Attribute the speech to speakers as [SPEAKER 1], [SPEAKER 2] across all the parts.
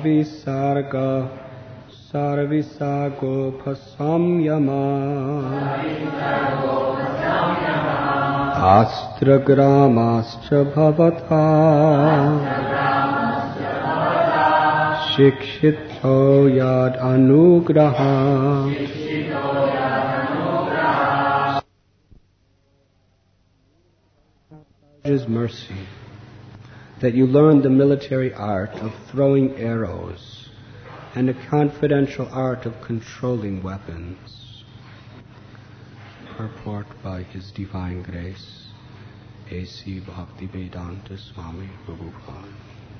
[SPEAKER 1] Savisarga Sarvisagophasamyama Astragramascha bhavata Shikshito yad anugraha. His mercy that you learned the military art of throwing arrows and the confidential art of controlling weapons. Purport by His Divine Grace, A.C. Bhaktivedanta Swami Prabhupada.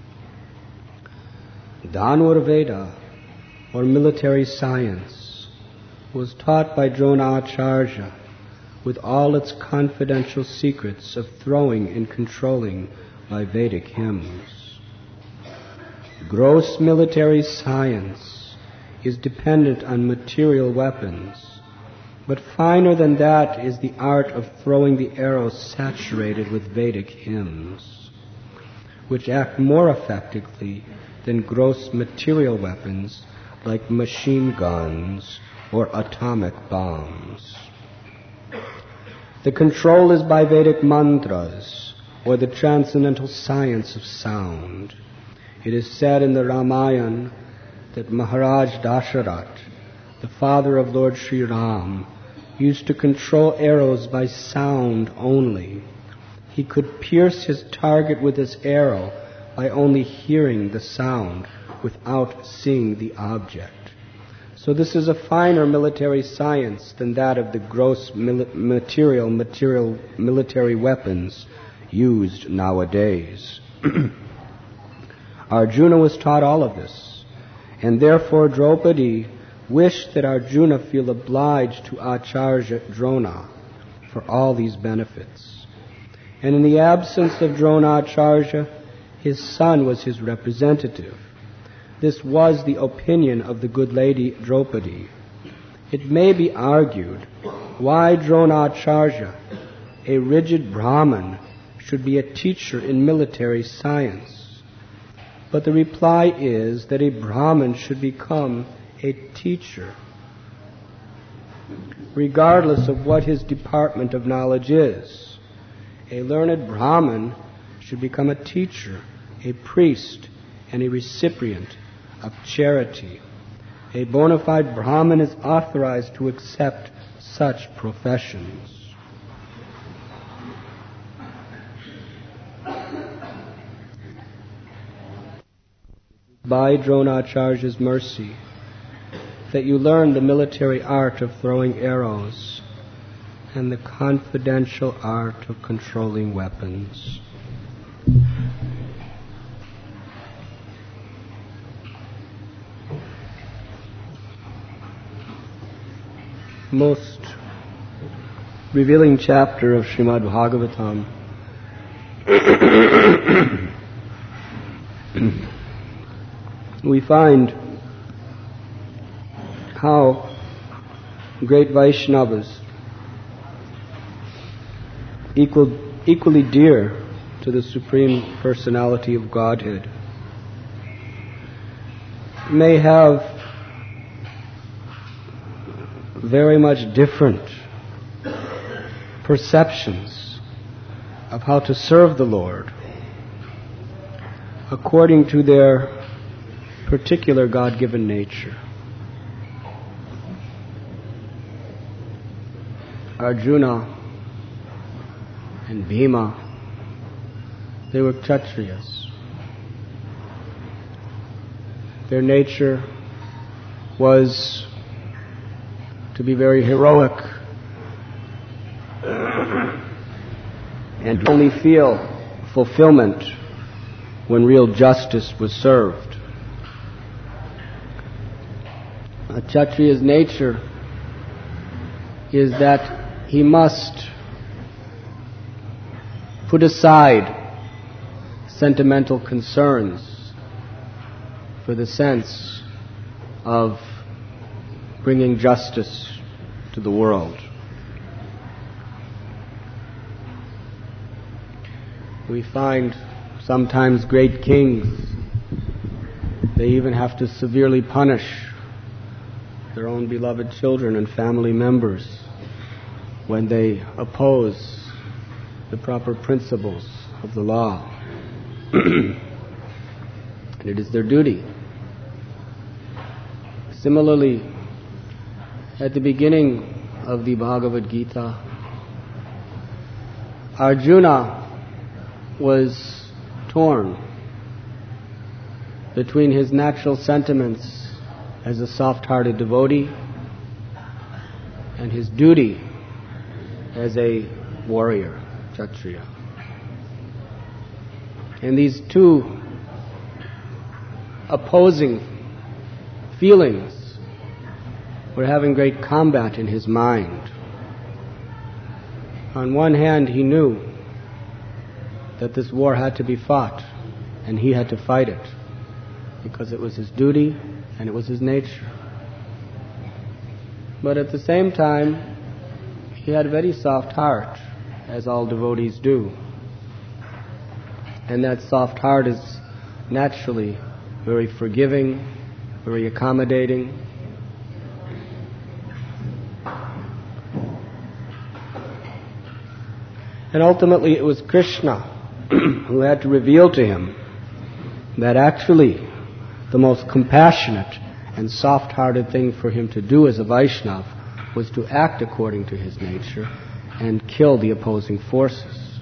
[SPEAKER 1] Dhanurveda, or military science, was taught by Dronacharya with all its confidential secrets of throwing and controlling by Vedic hymns. Gross military science is dependent on material weapons, but finer than that is the art of throwing the arrows saturated with Vedic hymns, which act more effectively than gross material weapons like machine guns or atomic bombs. The control is by Vedic mantras, or the transcendental science of sound. It is said in the Ramayana that Maharaj Dasharath, the father of Lord Sri Ram, used to control arrows by sound only. He could pierce his target with his arrow by only hearing the sound without seeing the object. So this is a finer military science than that of the gross military weapons used nowadays. Arjuna was taught all of this, and therefore Draupadi wished that Arjuna feel obliged to Acharya Drona for all these benefits. And in the absence of Dronacharya, his son was his representative. This was the opinion of the good lady Draupadi. It may be argued why Dronacharya, a rigid Brahmin, should be a teacher in military science. But the reply is that a Brahmin should become a teacher, regardless of what his department of knowledge is. A learned Brahmin should become a teacher, a priest, and a recipient of charity. A bona fide Brahmin is authorized to accept such professions. By Dronacharya's mercy, that you learn the military art of throwing arrows and the confidential art of controlling weapons. Most revealing chapter of Srimad Bhagavatam we find how great Vaishnavas, equally dear to the Supreme Personality of Godhead, may have very much different perceptions of how to serve the Lord according to their particular God-given nature. Arjuna and Bhima, they were Kshatriyas. Their nature was to be very heroic and only feel fulfillment when real justice was served. A Kshatriya's nature is that he must put aside sentimental concerns for the sense of bringing justice to the world. We find sometimes great kings They even have to severely punish their own beloved children and family members when they oppose the proper principles of the law. And it is their duty. Similarly, at the beginning of the Bhagavad Gita, Arjuna was torn between his natural sentiments as a soft-hearted devotee and his duty as a warrior, Kshatriya. And these two opposing feelings were having great combat in his mind. On one hand, he knew that this war had to be fought, and he had to fight it, because it was his duty and it was his nature. But at the same time, he had a very soft heart, as all devotees do. And that soft heart is naturally very forgiving, very accommodating. And ultimately it was Krishna who had to reveal to him that actually the most compassionate and soft-hearted thing for him to do as a Vaishnava was to act according to his nature and kill the opposing forces.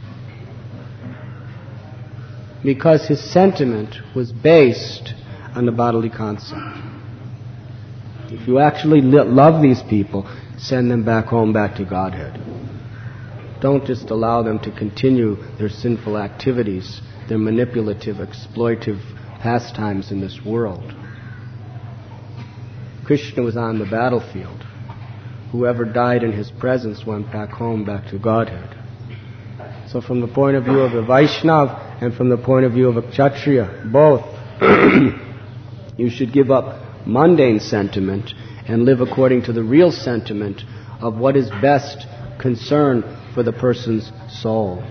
[SPEAKER 1] Because his sentiment was based on the bodily concept. If you actually love these people, send them back home, back to Godhead. Don't just allow them to continue their sinful activities, their manipulative, exploitive pastimes in this world. Krishna was on the battlefield. Whoever died in his presence went back home, back to Godhead. So from the point of view of a Vaishnava and from the point of view of a Kshatriya, both, you should give up mundane sentiment and live according to the real sentiment of what is best concern for the person's soul.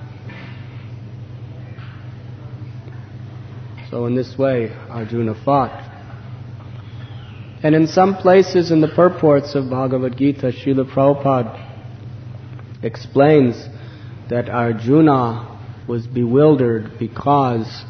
[SPEAKER 1] So in this way, Arjuna fought. And in some places in the purports of Bhagavad Gita, Srila Prabhupada explains that Arjuna was bewildered because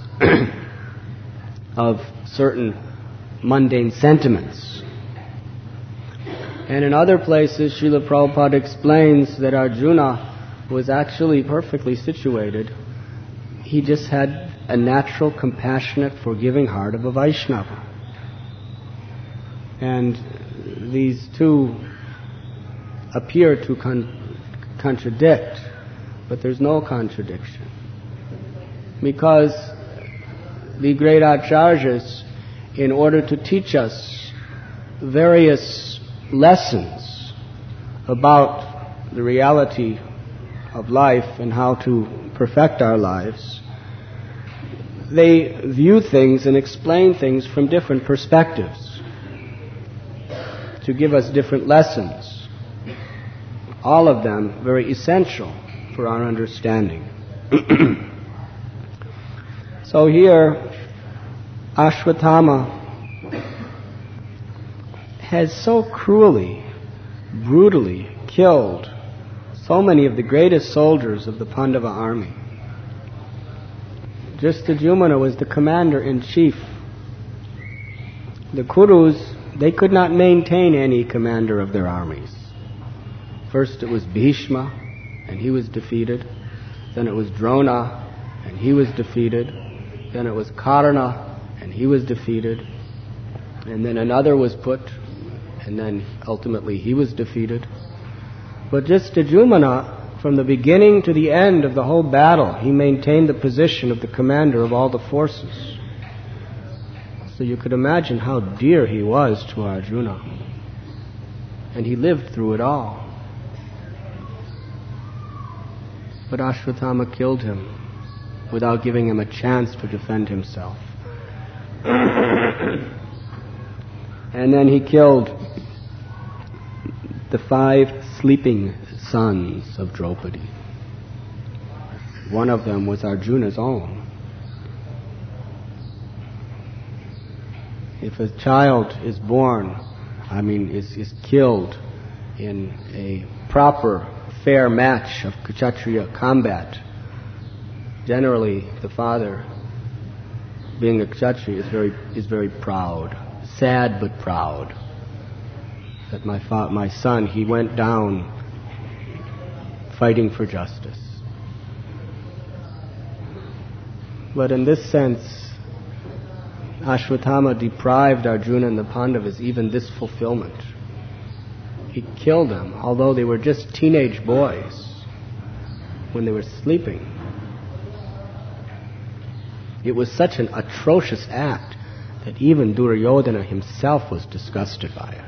[SPEAKER 1] of certain mundane sentiments. And in other places, Srila Prabhupada explains that Arjuna was actually perfectly situated. He just had a natural, compassionate, forgiving heart of a Vaishnava. And these two appear to contradict, but there's no contradiction. Because the great Acharyas, in order to teach us various lessons about the reality of life and how to perfect our lives, they view things and explain things from different perspectives to give us different lessons, all of them very essential for our understanding. So here, Ashwatthama has so cruelly, brutally killed so many of the greatest soldiers of the Pandava army. Drishtadyumna was the commander-in-chief. The Kurus, they could not maintain any commander of their armies. First it was Bhishma, and he was defeated. Then it was Drona, and he was defeated. Then it was Karna, and he was defeated. And then another was put, and then ultimately he was defeated. But Drishtadyumna, from the beginning to the end of the whole battle, he maintained the position of the commander of all the forces. So you could imagine how dear he was to Arjuna. And he lived through it all. But Ashwatthama killed him without giving him a chance to defend himself. And then he killed the 5 sleeping sons of Draupadi. One of them was Arjuna's own. if a child is born, is killed in a proper, fair match of Kshatriya combat, generally the father, being a Kshatriya, is very proud, sad but proud. That my son, he went down fighting for justice. But in this sense, Ashwatthama deprived Arjuna and the Pandavas even this fulfillment. He killed them, although they were just teenage boys, when they were sleeping. It was such an atrocious act that even Duryodhana himself was disgusted by it.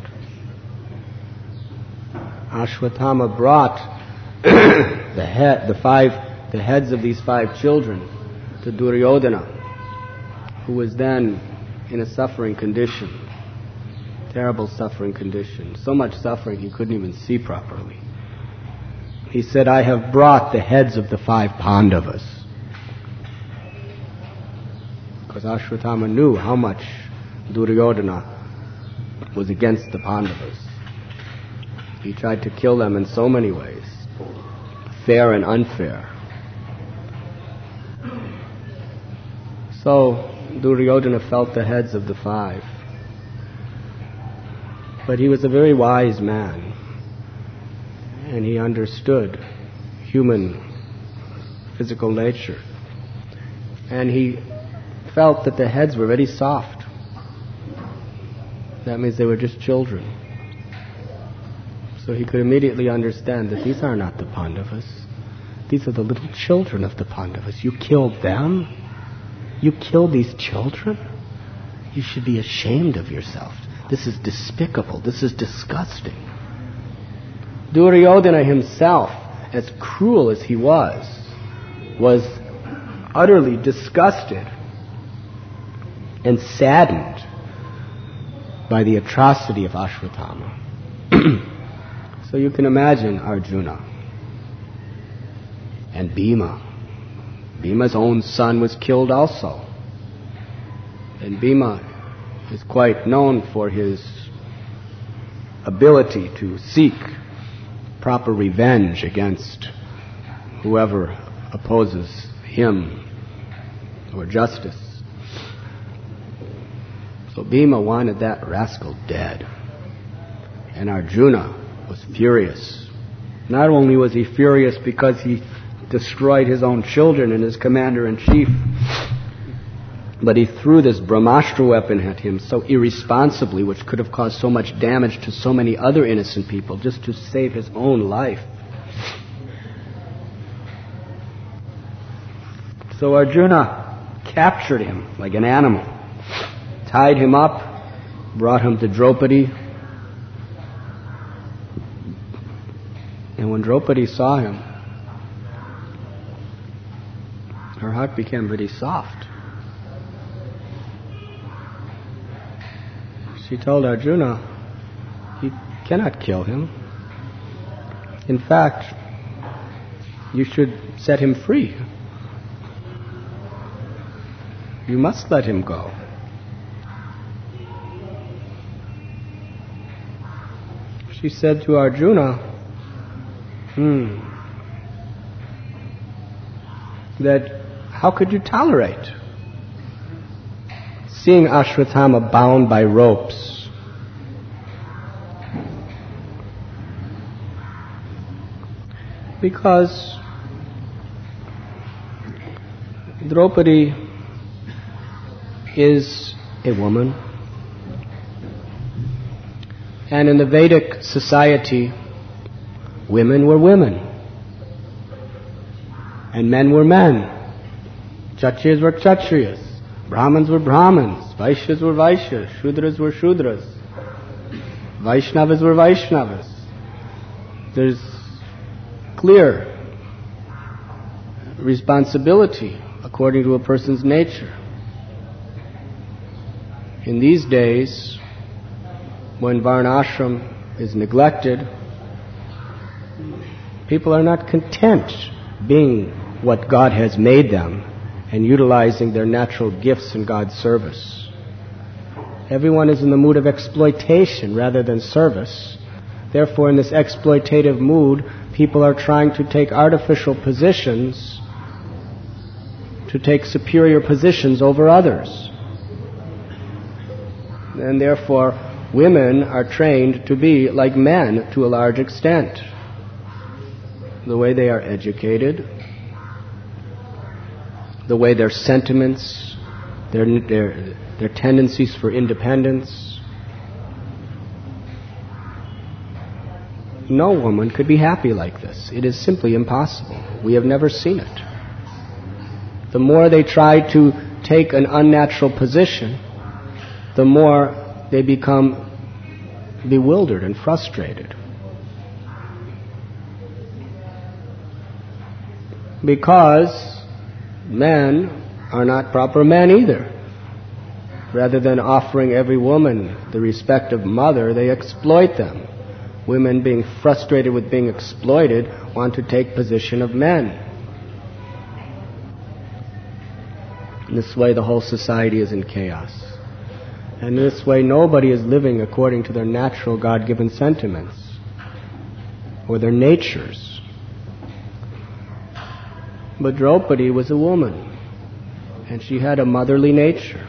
[SPEAKER 1] Ashwatthama brought the heads of these 5 children to Duryodhana, who was then in a suffering condition, terrible suffering condition, so much suffering he couldn't even see properly. He said, "I have brought the heads of the 5 Pandavas." Because Ashwatthama knew how much Duryodhana was against the Pandavas. He tried to kill them in so many ways, fair and unfair. So Duryodhana felt the heads of the 5. But he was a very wise man, and he understood human physical nature. And he felt that the heads were very soft. That means they were just children. So he could immediately understand that these are not the Pandavas. These are the little children of the Pandavas. You killed them? You killed these children? You should be ashamed of yourself. This is despicable. This is disgusting. Duryodhana himself, as cruel as he was utterly disgusted and saddened by the atrocity of Ashwatthama. So you can imagine Arjuna and Bhima. Bhima's own son was killed also. And Bhima is quite known for his ability to seek proper revenge against whoever opposes him or justice. So Bhima wanted that rascal dead. And Arjuna was furious. Not only was he furious because he destroyed his own children and his commander-in-chief, but he threw this Brahmastra weapon at him so irresponsibly, which could have caused so much damage to so many other innocent people, just to save his own life. So Arjuna captured him like an animal, tied him up, brought him to Draupadi. And when Draupadi saw him, her heart became very soft. She told Arjuna, "You cannot kill him. In fact, you should set him free. You must let him go." She said to Arjuna, that how could you tolerate seeing Ashwatthama bound by ropes? Because Draupadi is a woman, and in the Vedic society, women were women, and men were men. Kshatriyas were Kshatriyas, Brahmins were Brahmins, Vaishyas were Vaishyas, Shudras were Shudras, Vaishnavas were Vaishnavas. There's clear responsibility according to a person's nature. In these days, when Varnashram is neglected, people are not content being what God has made them and utilizing their natural gifts in God's service. Everyone is in the mood of exploitation rather than service. Therefore, in this exploitative mood, people are trying to take artificial positions, to take superior positions over others. And therefore, women are trained to be like men to a large extent. The way they are educated, the way their sentiments, their tendencies for independence. No woman could be happy like this. It is simply impossible. We have never seen it. The more they try to take an unnatural position, the more they become bewildered and frustrated. Because men are not proper men either. Rather than offering every woman the respect of mother, they exploit them. Women, being frustrated with being exploited, want to take position of men. In this way, the whole society is in chaos. And in this way, nobody is living according to their natural God-given sentiments or their natures. But Draupadi was a woman, and she had a motherly nature,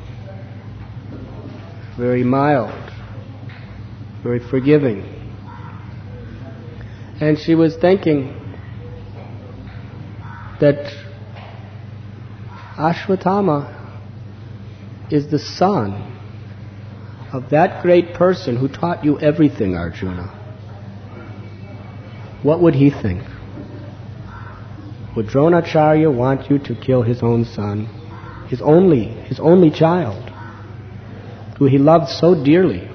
[SPEAKER 1] very mild, very forgiving. And she was thinking that Ashwatthama is the son of that great person who taught you everything, Arjuna. What would he think? Would Dronacharya want you to kill his own son, his only child, who he loved so dearly?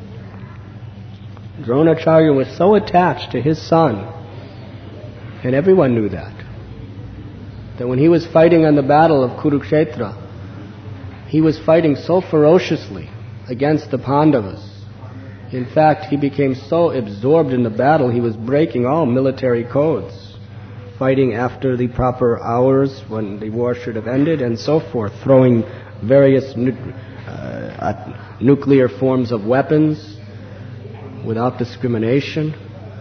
[SPEAKER 1] Dronacharya was so attached to his son, and everyone knew that when he was fighting on the battle of Kurukshetra, he was fighting so ferociously against the Pandavas. In fact, he became so absorbed in the battle, he was breaking all military codes, fighting after the proper hours when the war should have ended, and so forth, throwing various nuclear forms of weapons without discrimination.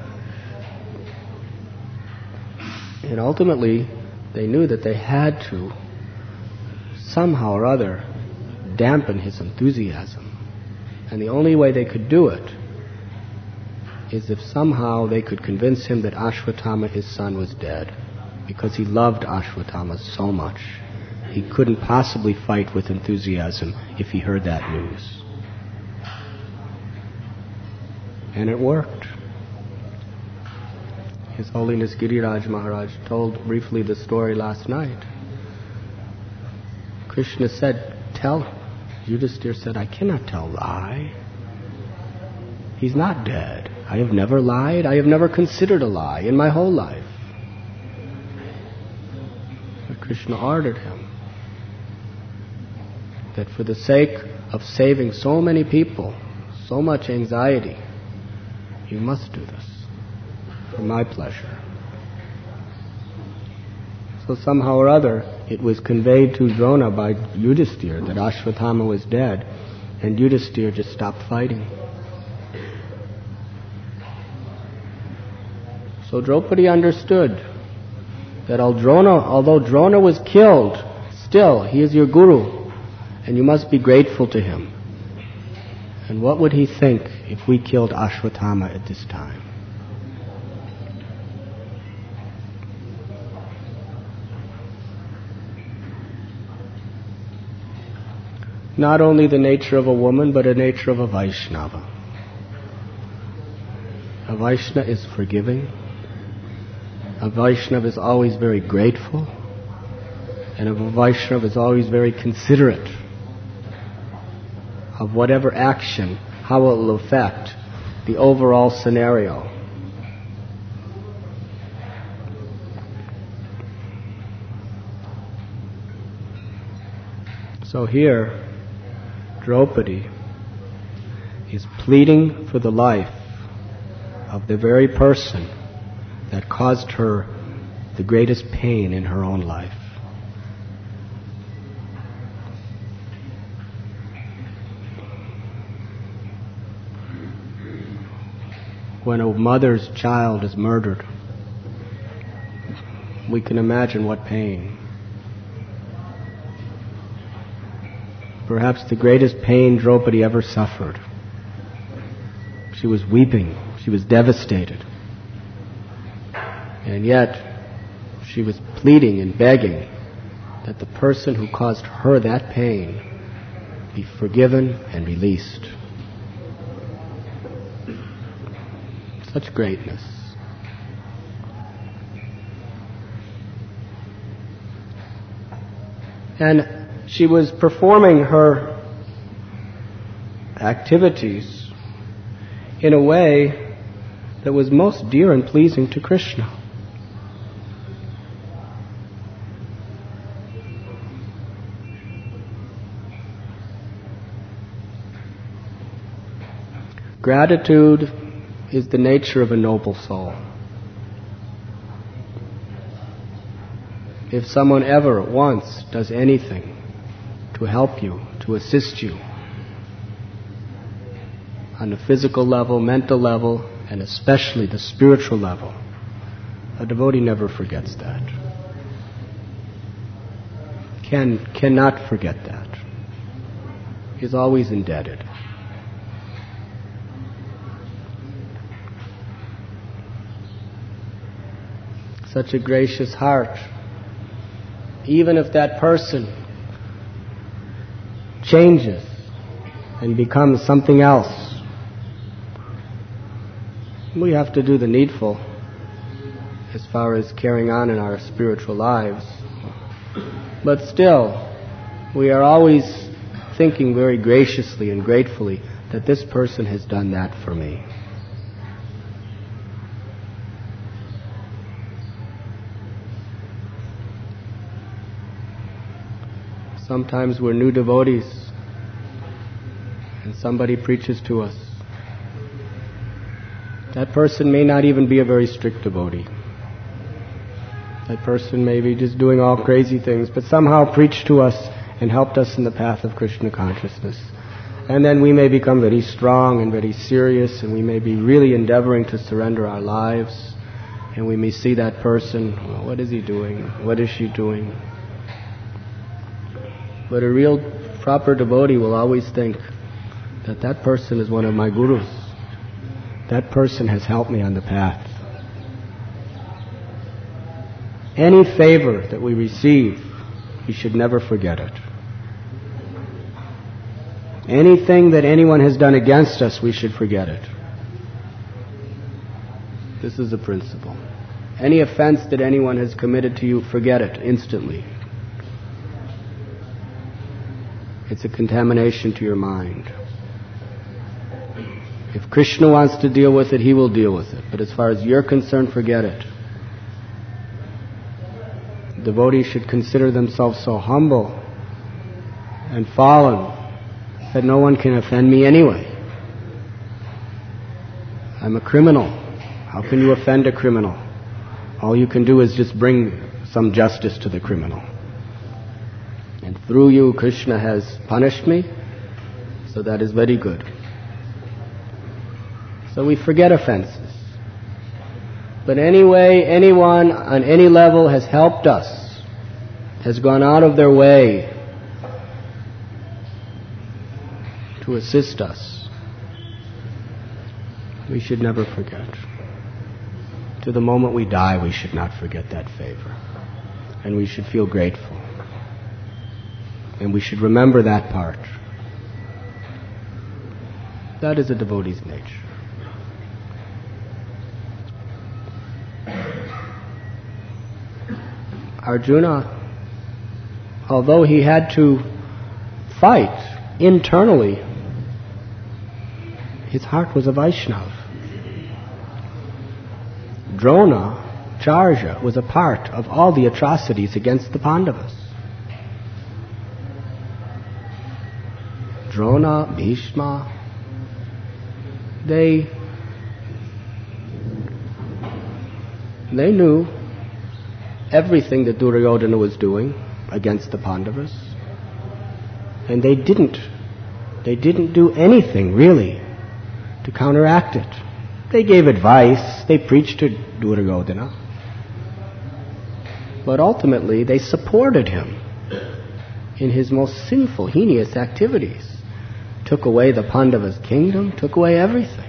[SPEAKER 1] And ultimately, they knew that they had to somehow or other dampen his enthusiasm. And the only way they could do it is if somehow they could convince him that Ashwatthama, his son, was dead, because he loved Ashwatthama so much. He couldn't possibly fight with enthusiasm if he heard that news. And it worked. His Holiness Giriraj Maharaj told briefly the story last night. Krishna said, "Tell him." Yudhisthira said, "I cannot tell a lie. He's not dead. I have never lied. I have never considered a lie in my whole life." But Krishna ordered him that for the sake of saving so many people, so much anxiety, you must do this for my pleasure. So somehow or other, it was conveyed to Drona by Yudhisthira that Ashwatthama was dead, and Yudhisthira just stopped fighting. So Draupadi understood that although Drona was killed, still he is your guru, and you must be grateful to him. And what would he think if we killed Ashwatthama at this time? Not only the nature of a woman, but a nature of a Vaishnava. A Vaishnava is forgiving. A Vaishnava is always very grateful. And a Vaishnava is always very considerate of whatever action, how it will affect the overall scenario. So here, Draupadi is pleading for the life of the very person that caused her the greatest pain in her own life. when a mother's child is murdered, we can imagine what pain. Perhaps the greatest pain Draupadi ever suffered. She was weeping. She was devastated. And yet, she was pleading and begging that the person who caused her that pain be forgiven and released. Such greatness. And she was performing her activities in a way that was most dear and pleasing to Krishna. Gratitude is the nature of a noble soul. If someone ever once does anything to help you, to assist you, on the physical level, mental level, and especially the spiritual level, a devotee never forgets that. Cannot forget that. He's always indebted. Such a gracious heart. Even if that person changes and becomes something else, we have to do the needful as far as carrying on in our spiritual lives. But still, we are always thinking very graciously and gratefully that this person has done that for me. Sometimes we're new devotees and somebody preaches to us. That person may not even be a very strict devotee. That person may be just doing all crazy things, but somehow preached to us and helped us in the path of Krishna consciousness. And then we may become very strong and very serious, and we may be really endeavoring to surrender our lives, and we may see that person, well, what is he doing? What is she doing? But a real proper devotee will always think that that person is one of my gurus. That person has helped me on the path. Any favor that we receive, we should never forget it. Anything that anyone has done against us, we should forget it. This is the principle. Any offense that anyone has committed to you, forget it instantly. It's a contamination to your mind. If Krishna wants to deal with it, he will deal with it. But as far as you're concerned, forget it. Devotees should consider themselves so humble and fallen that no one can offend me anyway. I'm a criminal. How can you offend a criminal? All you can do is just bring some justice to the criminal. And through you, Krishna has punished me, so that is very good. So we forget offenses. But anyway, anyone on any level has helped us, has gone out of their way to assist us. We should never forget. To the moment we die, we should not forget that favor. And we should feel grateful. And we should remember that part. That is a devotee's nature. Arjuna, although he had to fight internally, his heart was a Vaishnava. Dronacharya was a part of all the atrocities against the Pandavas. Drona, Bhishma, they knew everything that Duryodhana was doing against the Pandavas, and they didn't do anything really to counteract it. They gave advice, they preached to Duryodhana, but ultimately they supported him in his most sinful, heinous activities. Took away the Pandavas' kingdom, took away everything.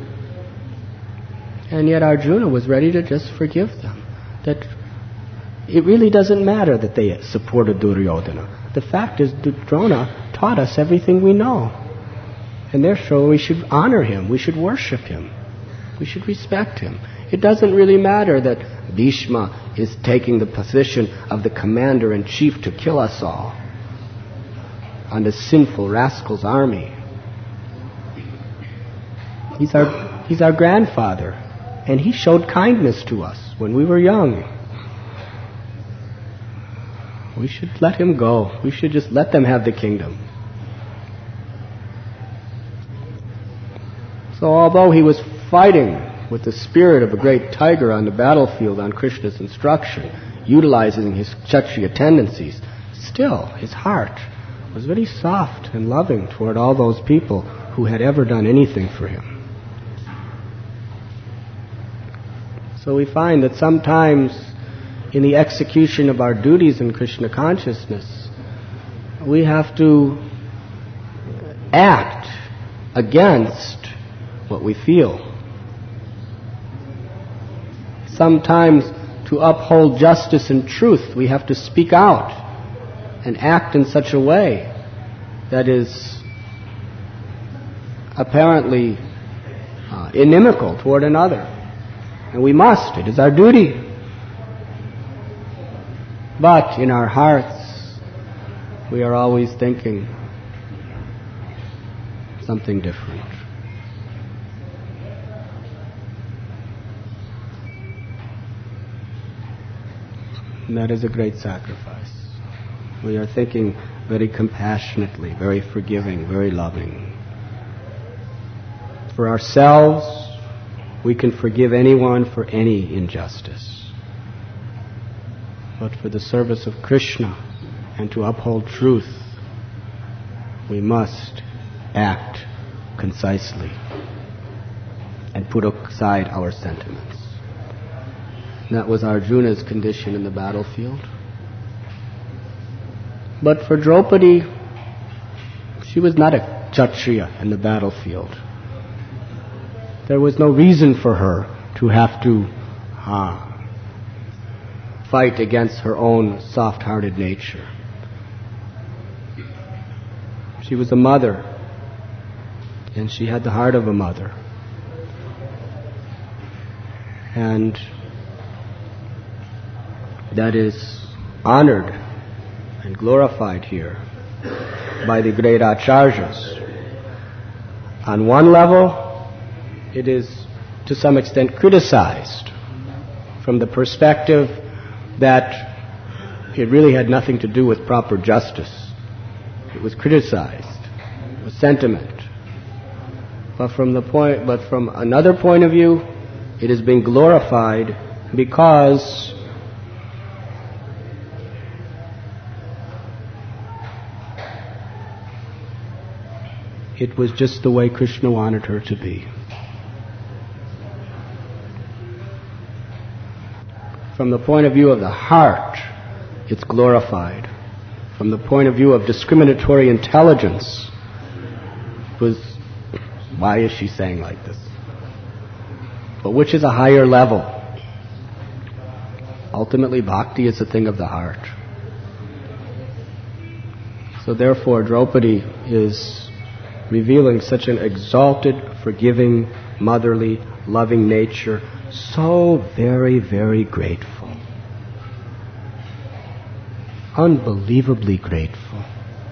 [SPEAKER 1] And yet Arjuna was ready to just forgive them. That it really doesn't matter that they supported Duryodhana. The fact is Drona taught us everything we know. And therefore we should honor him, we should worship him, we should respect him. It doesn't really matter that Bhishma is taking the position of the commander-in-chief to kill us all on the sinful rascal's army. He's our grandfather, and he showed kindness to us when we were young. We should let him go. We should just let them have the kingdom. So although he was fighting with the spirit of a great tiger on the battlefield on Krishna's instruction, utilizing his Kshatriya tendencies, still his heart was very soft and loving toward all those people who had ever done anything for him. So we find that sometimes in the execution of our duties in Krishna consciousness, we have to act against what we feel. Sometimes to uphold justice and truth, we have to speak out and act in such a way that is apparently inimical toward another. And we must. It is our duty. But in our hearts, we are always thinking something different. And that is a great sacrifice. We are thinking very compassionately, very forgiving, very loving. For ourselves, we can forgive anyone for any injustice. But for the service of Krishna and to uphold truth, we must act concisely and put aside our sentiments. And that was Arjuna's condition in the battlefield. But for Draupadi, she was not a Kshatriya in the battlefield. There was no reason for her to have to fight against her own soft-hearted nature. She was a mother, and she had the heart of a mother. And that is honored and glorified here by the great acharyas. On one level, it is to some extent criticized from the perspective that it really had nothing to do with proper justice. It was criticized. It was sentiment. But from another point of view, it has been glorified because it was just the way Krishna wanted her to be. From the point of view of the heart, it's glorified. From the point of view of discriminatory intelligence, why is she saying like this? But which is a higher level? Ultimately, bhakti is a thing of the heart. So therefore, Draupadi is revealing such an exalted, forgiving, motherly, loving nature, so very, very grateful. Unbelievably grateful.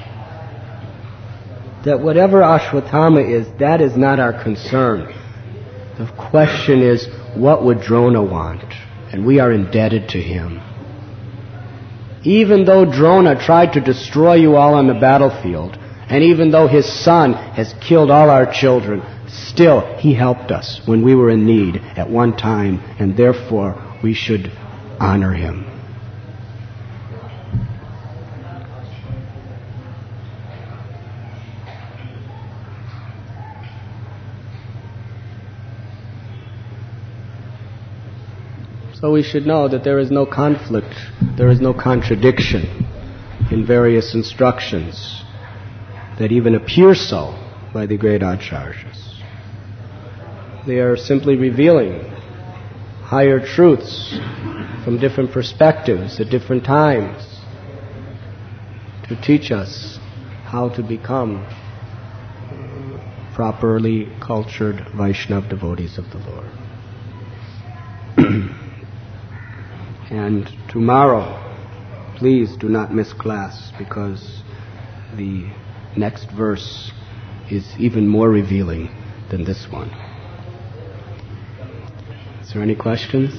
[SPEAKER 1] That whatever Ashwatthama is, that is not our concern. The question is, what would Drona want? And we are indebted to him. Even though Drona tried to destroy you all on the battlefield, and even though his son has killed all our children, still he helped us when we were in need at one time, and therefore we should honor him. So we should know that there is no conflict, there is no contradiction in various instructions that even appear so by the great Acharyas. They are simply revealing higher truths from different perspectives at different times to teach us how to become properly cultured Vaishnava devotees of the Lord. And tomorrow, please do not miss class, because the next verse is even more revealing than this one. Is there any questions?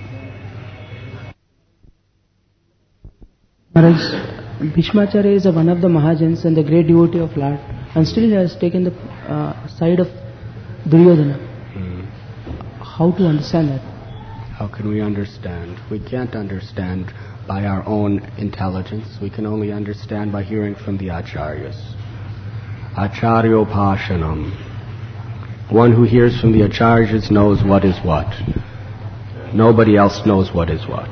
[SPEAKER 2] Maharaj, Bhishmacharya is one of the Mahajans and the great devotee of Lord, and still he has taken the side of Duryodhana. How to understand that?
[SPEAKER 1] How can we understand? We can't understand by our own intelligence. We can only understand by hearing from the Acharyas. Acharyopashanam. One who hears from the Acharyas knows what is what. Nobody else knows what is what.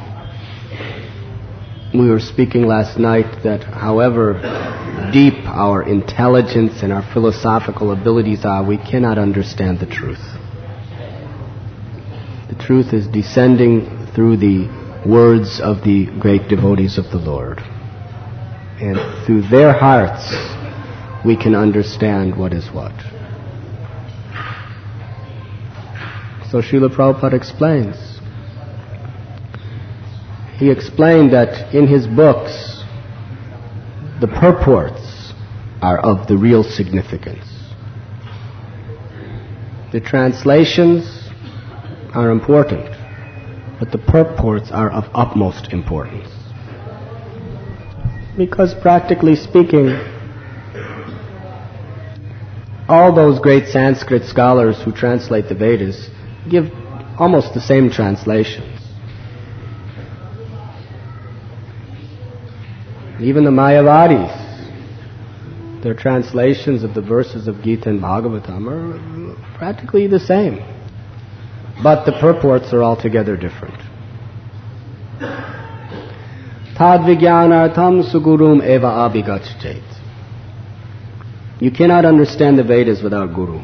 [SPEAKER 1] We were speaking last night that however deep our intelligence and our philosophical abilities are, we cannot understand the truth. The truth is descending through the words of the great devotees of the Lord. And through their hearts, we can understand what is what. So Srila Prabhupada explains. He explained that in his books, the purports are of the real significance. The translations are important, but the purports are of utmost importance. Because practically speaking, all those great Sanskrit scholars who translate the Vedas give almost the same translations. Even the Mayavadis, their translations of the verses of Gita and Bhagavatam are practically the same. But the purports are altogether different. Tad vijnanartham sugurum eva abhigachet. You cannot understand the Vedas without Guru.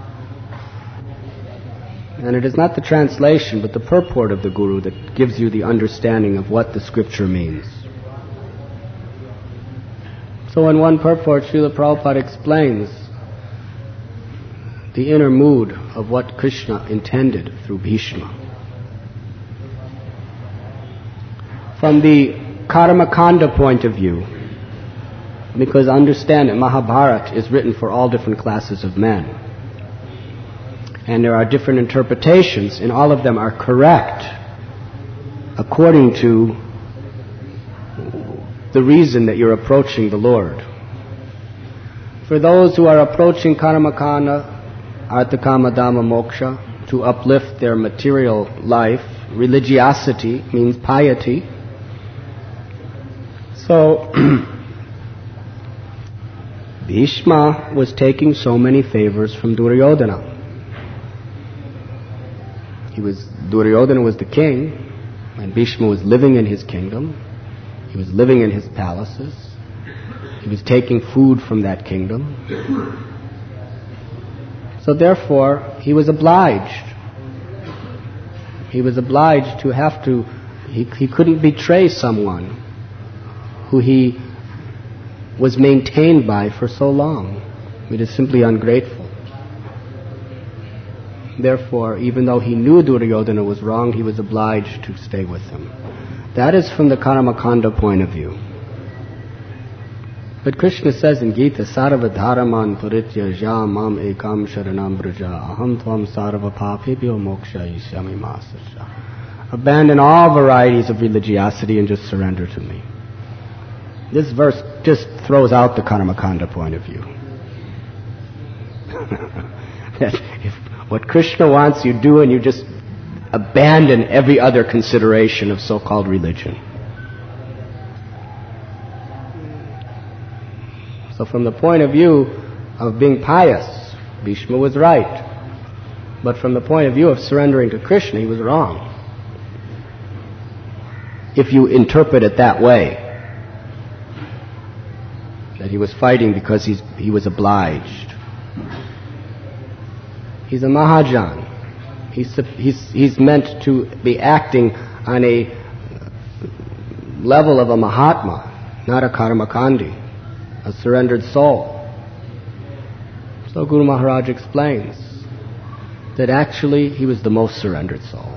[SPEAKER 1] And it is not the translation, but the purport of the Guru that gives you the understanding of what the scripture means. So in one purport, Srila Prabhupada explains the inner mood of what Krishna intended through Bhishma. From the Karmakanda point of view, because understand that Mahabharata is written for all different classes of men. And there are different interpretations, and all of them are correct according to the reason that you're approaching the Lord. For those who are approaching Karmakanda, Arthakama, Dhamma, Moksha, to uplift their material life, religiosity means piety. So, Bhishma was taking so many favors from Duryodhana. Duryodhana was the king, and Bhishma was living in his kingdom. He was living in his palaces. He was taking food from that kingdom. So therefore, he was obliged. He was obliged to have to, he couldn't betray someone who he was maintained by for so long. It is simply ungrateful. Therefore, even though he knew Duryodhana was wrong, he was obliged to stay with him. That is from the Karmakanda point of view. But Krishna says in Gita, Sarva dharaman puritya ja mam ekam sharanam braja aham tvam sarva papebhyo moksha isyami masacha. Abandon all varieties of religiosity and just surrender to me. This verse just throws out the Karmakanda point of view. That if what Krishna wants you do, and you just abandon every other consideration of so-called religion. So from the point of view of being pious, Bhishma was right. But from the point of view of surrendering to Krishna, he was wrong. if you interpret it that way, that he was fighting because he was obliged. He's a Mahajan. He's meant to be acting on a level of a Mahatma, not a Karmakandi, a surrendered soul. So Guru Maharaj explains that actually he was the most surrendered soul.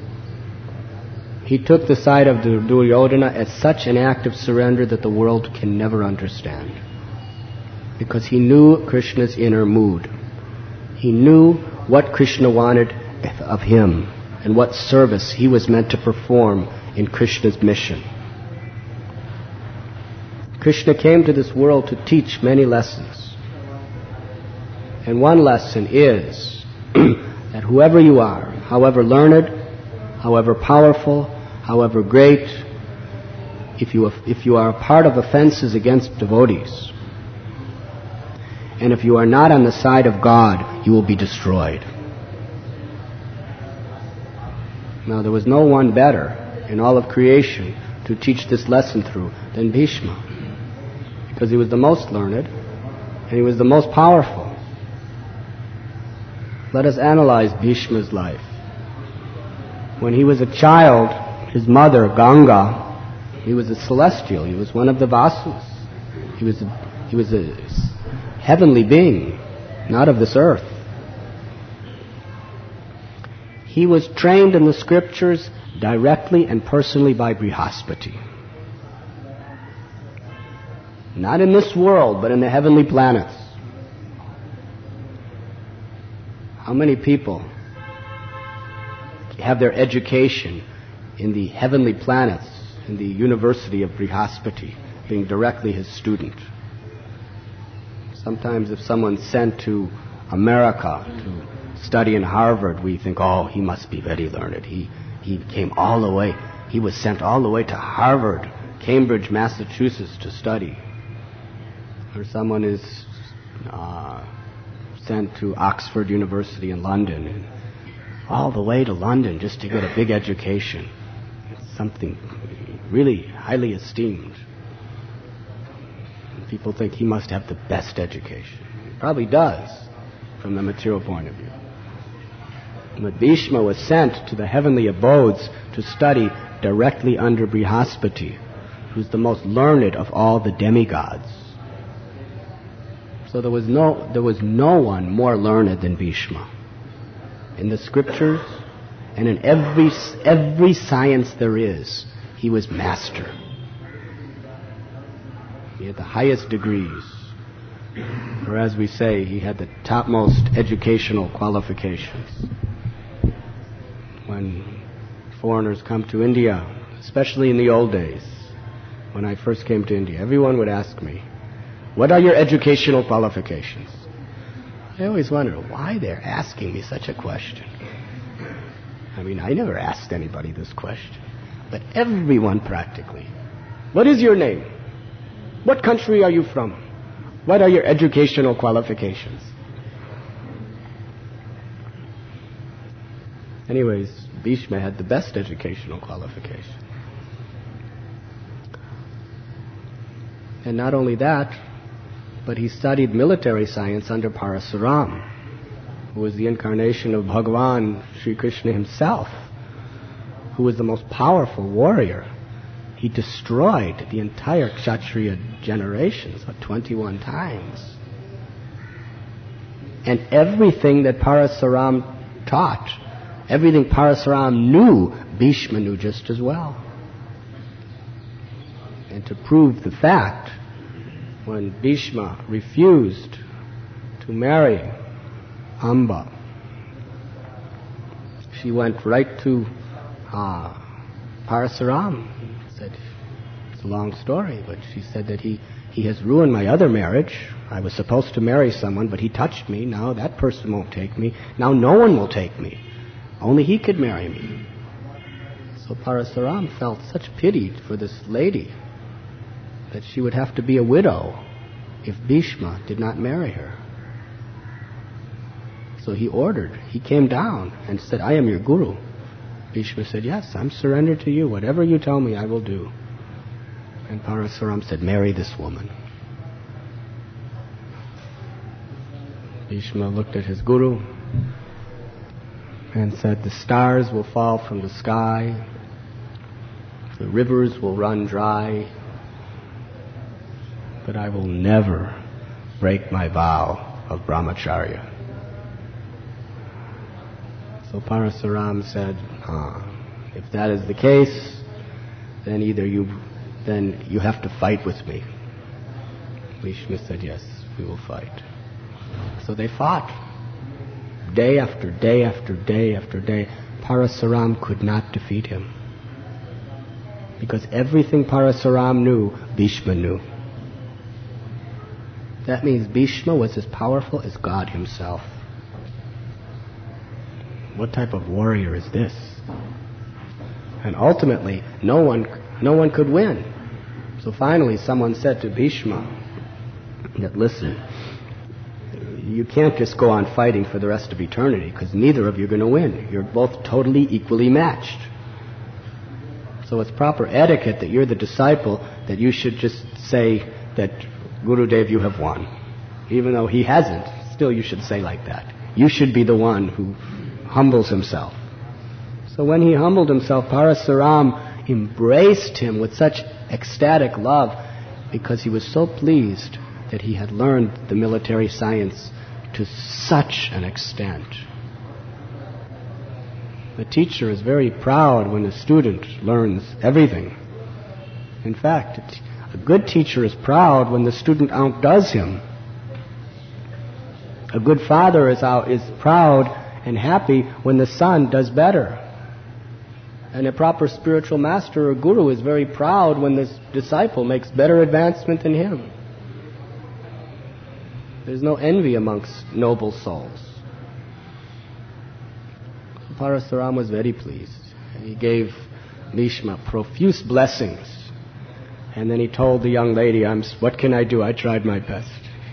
[SPEAKER 1] He took the side of Duryodhana as such an act of surrender that the world can never understand. Because he knew Krishna's inner mood. He knew what Krishna wanted of him and what service he was meant to perform in Krishna's mission. Krishna came to this world to teach many lessons. And one lesson is that whoever you are, however learned, however powerful, however great, if you are a part of offenses against devotees, and if you are not on the side of God, you will be destroyed. Now, there was no one better in all of creation to teach this lesson through than Bhishma, because he was the most learned and he was the most powerful. Let us analyze Bhishma's life. When he was a child, his mother, Ganga, he was a celestial. He was one of the Vasus. He was a heavenly being, not of this earth. He was trained in the scriptures directly and personally by Brihaspati. Not in this world, but in the heavenly planets. How many people have their education in the heavenly planets, in the University of Brihaspati, being directly his student? Sometimes if someone's sent to America to study in Harvard, we think, oh, he must be very learned. He came all the way. He was sent all the way to Harvard, Cambridge, Massachusetts to study. Or someone is sent to Oxford University in London, and all the way to London just to get a big education. It's something really highly esteemed. And people think he must have the best education. He probably does, from the material point of view. But Bhishma was sent to the heavenly abodes to study directly under Brihaspati, who's the most learned of all the demigods. So there was no one more learned than Bhishma. In the scriptures and in every science there is, he was master. He had the highest degrees. Or as we say, he had the topmost educational qualifications. When foreigners come to India, especially in the old days, when I first came to India, everyone would ask me, what are your educational qualifications? I always wondered why they're asking me such a question. I mean, I never asked anybody this question. But everyone practically. What is your name? What country are you from? What are your educational qualifications? Anyways, Bhishma had the best educational qualification. And not only that, but he studied military science under Parasuram, who was the incarnation of Bhagavan Sri Krishna himself, who was the most powerful warrior. He destroyed the entire Kshatriya generations 21 times. And everything that Parasuram taught, everything Parasuram knew, Bhishma knew just as well. And to prove the fact, when Bhishma refused to marry Amba, she went right to Parasuram. Said, it's a long story, but she said that he has ruined my other marriage. I was supposed to marry someone, but he touched me. Now that person won't take me. Now no one will take me. Only he could marry me. So Parasuram felt such pity for this lady that she would have to be a widow if Bhishma did not marry her. So he came down and said, I am your guru. Bhishma said, yes, I'm surrendered to you. Whatever you tell me, I will do. And Parasuram said, marry this woman. Bhishma looked at his guru and said, the stars will fall from the sky, the rivers will run dry, but I will never break my vow of brahmacharya. So Parasuram said, if that is the case, then you have to fight with me. Bhishma said, yes, we will fight. So they fought. Day after day after day after day. Parasuram could not defeat him. Because everything Parasuram knew, Bhishma knew. That means Bhishma was as powerful as God himself. What type of warrior is this? And ultimately, no one could win. So finally someone said to Bhishma that, listen, you can't just go on fighting for the rest of eternity, because neither of you are going to win. You're both totally equally matched. So it's proper etiquette that you're the disciple, that you should just say that, Gurudev, you have won. Even though he hasn't, still you should say like that. You should be the one who humbles himself. So when he humbled himself, Parasuram embraced him with such ecstatic love, because he was so pleased that he had learned the military science to such an extent. The teacher is very proud when the student learns everything. In fact, a good teacher is proud when the student outdoes him. A good father is proud and happy when the son does better. And a proper spiritual master or guru is very proud when the disciple makes better advancement than him. There's no envy amongst noble souls. Parasuram was very pleased. He gave Bhishma profuse blessings. And then he told the young lady, what can I do? I tried my best.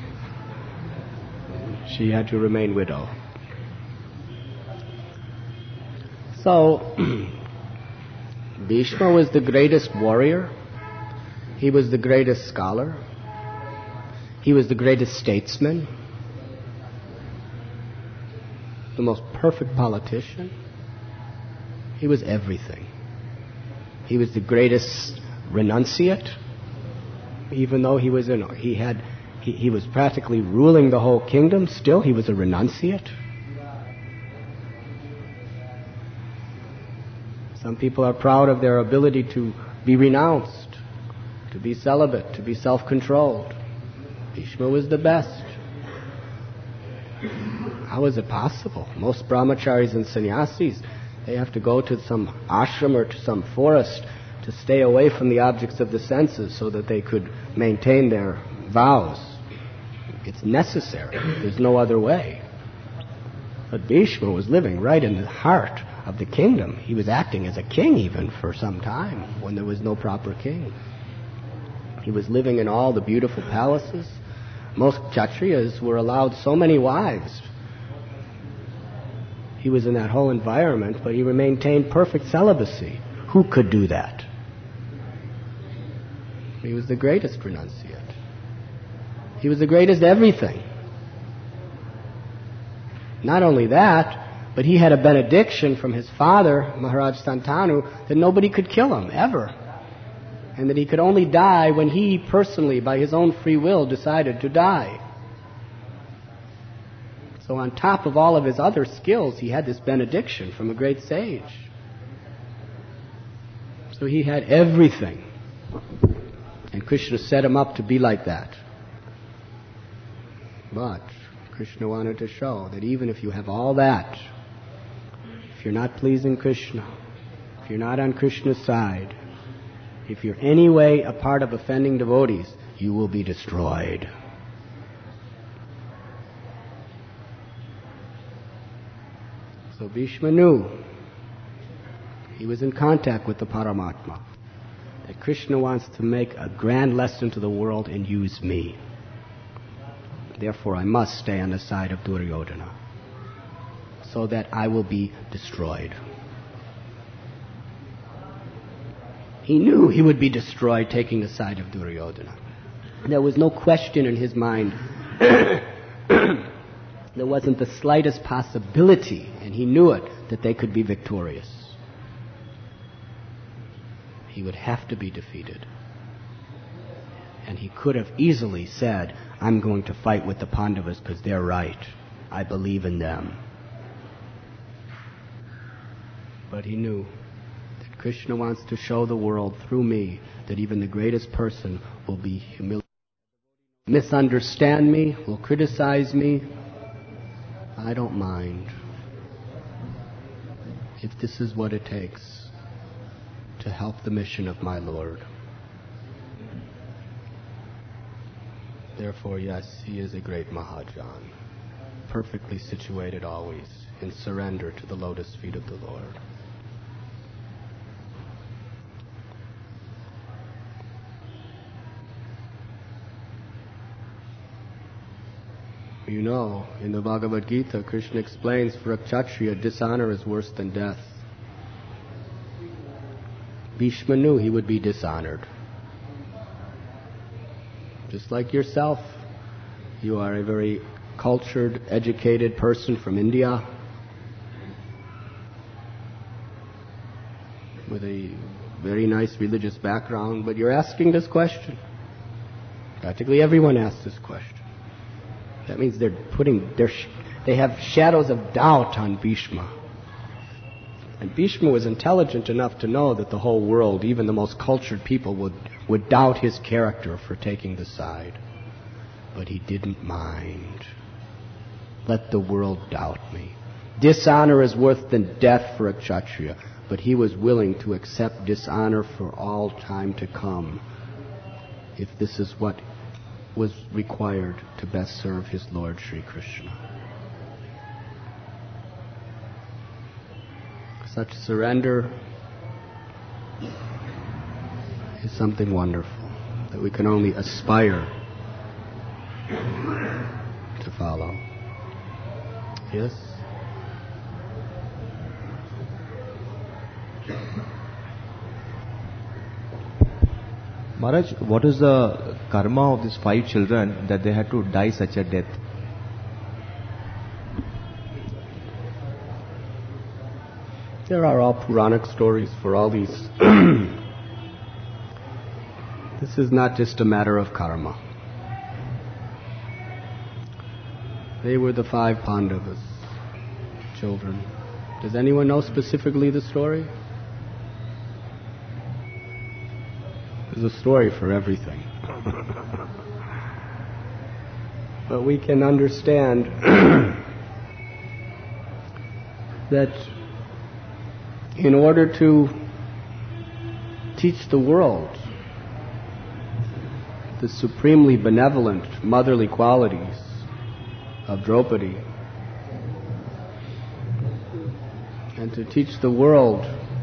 [SPEAKER 1] She had to remain widow. So, Bhishma was the greatest warrior. He was the greatest scholar. He was the greatest statesman. The most perfect politician. He was everything. He was the greatest renunciate. Even though he was practically ruling the whole kingdom, still he was a renunciate. Some people are proud of their ability to be renounced, to be celibate, to be self-controlled. Bhishma was the best. How is it possible? Most brahmacharis and sannyasis, they have to go to some ashram or to some forest to stay away from the objects of the senses so that they could maintain their vows. It's necessary. There's no other way. But Bhishma was living right in the heart of the kingdom. He was acting as a king even for some time when there was no proper king. He was living in all the beautiful palaces. Most Kshatriyas were allowed so many wives. He was in that whole environment, but he maintained perfect celibacy. Who could do that? He was the greatest renunciate. He was the greatest everything. Not only that, but he had a benediction from his father, Maharaj Santanu, that nobody could kill him, ever. And that he could only die when he personally, by his own free will, decided to die. So on top of all of his other skills, he had this benediction from a great sage. So he had everything. And Krishna set him up to be like that. But Krishna wanted to show that even if you have all that, if you're not pleasing Krishna, if you're not on Krishna's side, if you're any way a part of offending devotees, you will be destroyed. So Bhishma knew he was in contact with the Paramatma, that Krishna wants to make a grand lesson to the world and use me. Therefore I must stay on the side of Duryodhana so that I will be destroyed. He knew he would be destroyed taking the side of Duryodhana. There was no question in his mind. There wasn't the slightest possibility, and he knew it, that they could be victorious. He would have to be defeated. And he could have easily said, I'm going to fight with the Pandavas because they're right. I believe in them. But he knew that Krishna wants to show the world through me that even the greatest person will be humiliated, misunderstand me, will criticize me. I don't mind. If this is what it takes to help the mission of my Lord. Therefore, yes, he is a great Mahajan, perfectly situated always in surrender to the lotus feet of the Lord. You know, in the Bhagavad Gita, Krishna explains for a Kshatriya, dishonor is worse than death. Bhishma knew he would be dishonored. Just like yourself, you are a very cultured, educated person from India with a very nice religious background, but you're asking this question. Practically everyone asks this question. That means they have shadows of doubt on Bhishma. And Bhishma was intelligent enough to know that the whole world, even the most cultured people, would doubt his character for taking the side. But he didn't mind. Let the world doubt me. Dishonor is worse than death for a Kshatriya, but he was willing to accept dishonor for all time to come, if this is what was required to best serve his Lord Sri Krishna. Such surrender is something wonderful that we can only aspire to follow. Yes?
[SPEAKER 3] Maharaj, what is the karma of these 5 children that they had to die such a death?
[SPEAKER 1] There are all Puranic stories for all these. This is not just a matter of karma. They were the 5 Pandavas, children. Does anyone know specifically the story? There's a story for everything. But we can understand that in order to teach the world the supremely benevolent motherly qualities of Draupadi, and to teach the world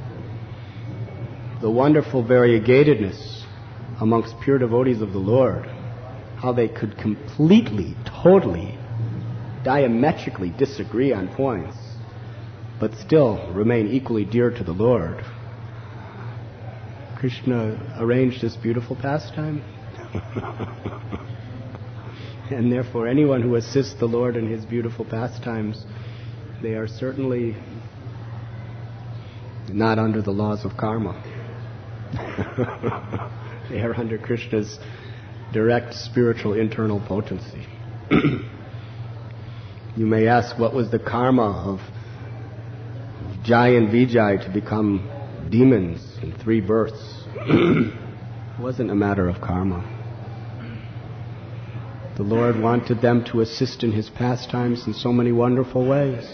[SPEAKER 1] the wonderful variegatedness amongst pure devotees of the Lord, how they could completely, totally, diametrically disagree on points, but still remain equally dear to the Lord. Krishna arranged this beautiful pastime. And therefore anyone who assists the Lord in his beautiful pastimes, they are certainly not under the laws of karma. They are under Krishna's direct spiritual internal potency. You may ask, what was the karma of Jai and Vijay to become demons in 3 births? It wasn't a matter of karma. The Lord wanted them to assist in his pastimes in so many wonderful ways.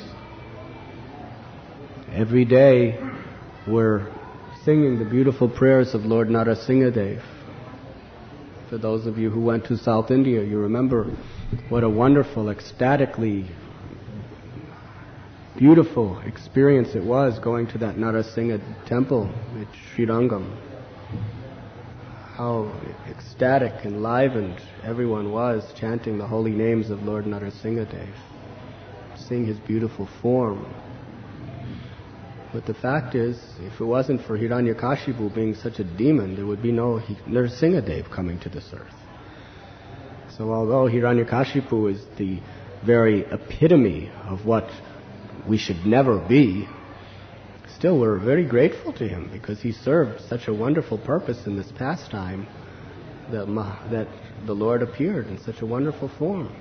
[SPEAKER 1] Every day we're singing the beautiful prayers of Lord Narasimhadev. For those of you who went to South India, you remember what a wonderful, ecstatically beautiful experience it was going to that Narasimha temple at Srirangam. How ecstatic, enlivened everyone was chanting the holy names of Lord Narasimhadev, seeing his beautiful form. But the fact is, if it wasn't for Hiranyakashipu being such a demon, there would be no Nrsingadev coming to this earth. So although Hiranyakashipu is the very epitome of what we should never be, still we're very grateful to him because he served such a wonderful purpose in this pastime that the Lord appeared in such a wonderful form.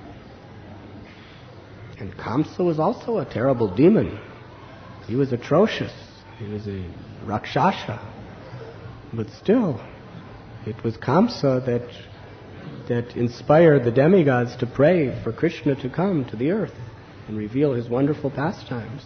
[SPEAKER 1] And Kamsa was also a terrible demon. He was atrocious. He was a Rakshasa. But still, it was Kamsa that inspired the demigods to pray for Krishna to come to the earth and reveal his wonderful pastimes.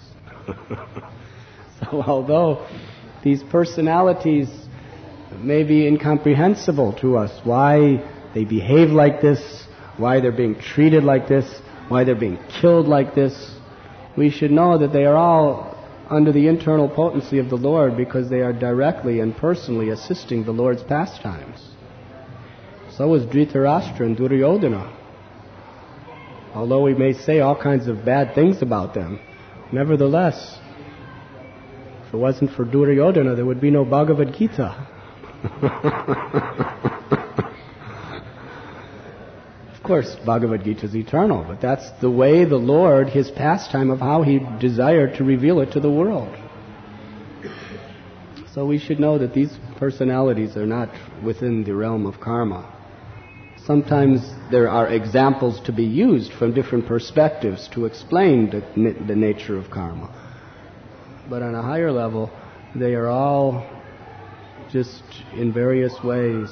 [SPEAKER 1] So although these personalities may be incomprehensible to us, why they behave like this, why they're being treated like this, why they're being killed like this, we should know that they are all under the internal potency of the Lord because they are directly and personally assisting the Lord's pastimes. So was Dhritarashtra and Duryodhana. Although we may say all kinds of bad things about them, nevertheless, if it wasn't for Duryodhana, there would be no Bhagavad Gita. Of course, Bhagavad Gita is eternal, but that's the way the Lord, his pastime of how he desired to reveal it to the world. So we should know that these personalities are not within the realm of karma. Sometimes there are examples to be used from different perspectives to explain the nature of karma. But on a higher level, they are all just in various ways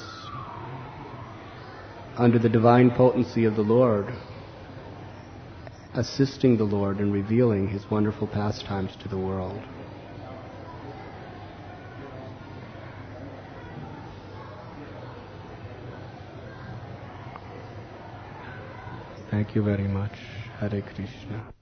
[SPEAKER 1] under the divine potency of the Lord, assisting the Lord in revealing his wonderful pastimes to the world. Thank you very much. Hare Krishna.